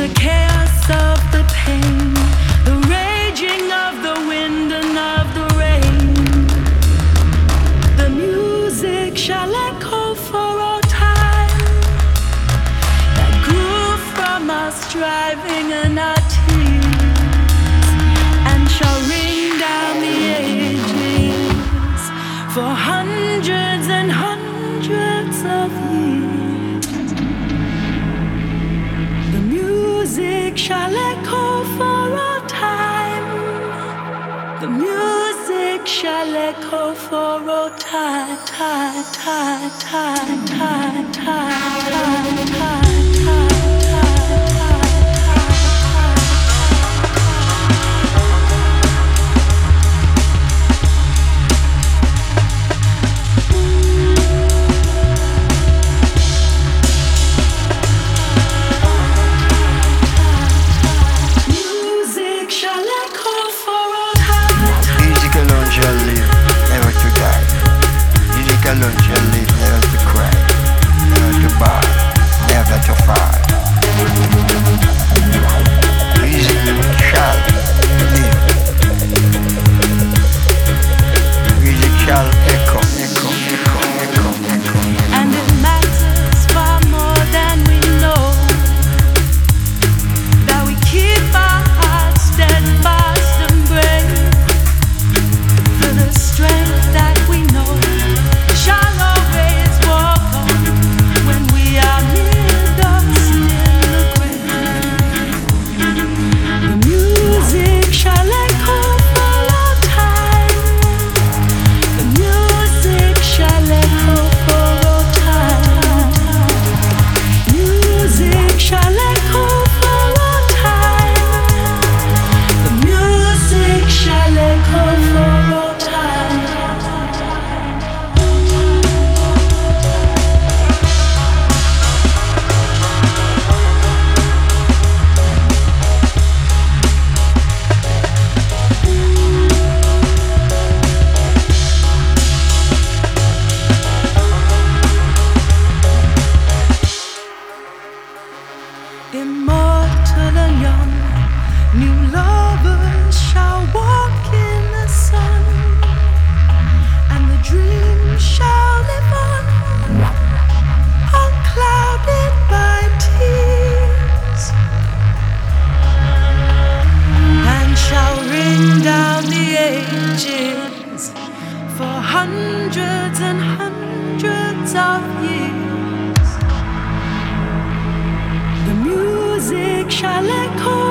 the chaos of the pain, the raging of the wind and of the rain. The music shall echo for all time, that grew from our striving and our tears, and shall ring down the ages for hundreds and hundreds of years. The music shall echo for all time. The music shall echo for all time, time, time, time, time, time, time. Alone shall live, never to cry, never to buy, never to fight. Music shall live. Music shall echo, echo, echo, echo, echo. And it matters far more than we know, that we keep our hearts steadfast and brave, for the strength that we know shall always walk on when we are near dust in the grave. The music shall echo for all time. The music shall echo for all time. Music shall echo for all time. The music shall echo for all time. Immortal and young, new lovers shall walk in the sun, and the dream shall live on, unclouded by tears, and shall ring down the ages for hundreds and hundreds of years. The music shall echo